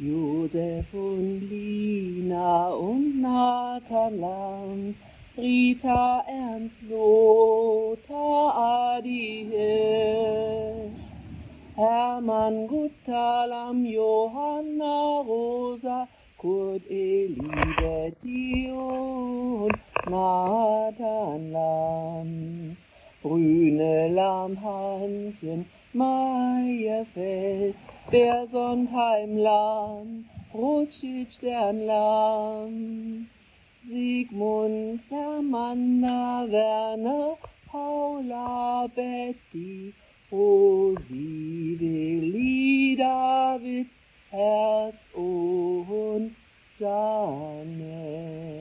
Josef und Lina und Nathan Lang, Rita, Ernst, Lothar, Adi Hirsch, Hermann, Gutta, Lam, Johanna, Rosa, Kurt, Elisabeth und Nathan Lamm, Brüne, Lamm, Hannchen, Meierfeld, Bär, Sondheim, Lamm, Rothschild, Stern, Lamm, Sigmund, Hermanna, Werner, Paula, Betty, Rosi, Willi, David, Herz und Janet.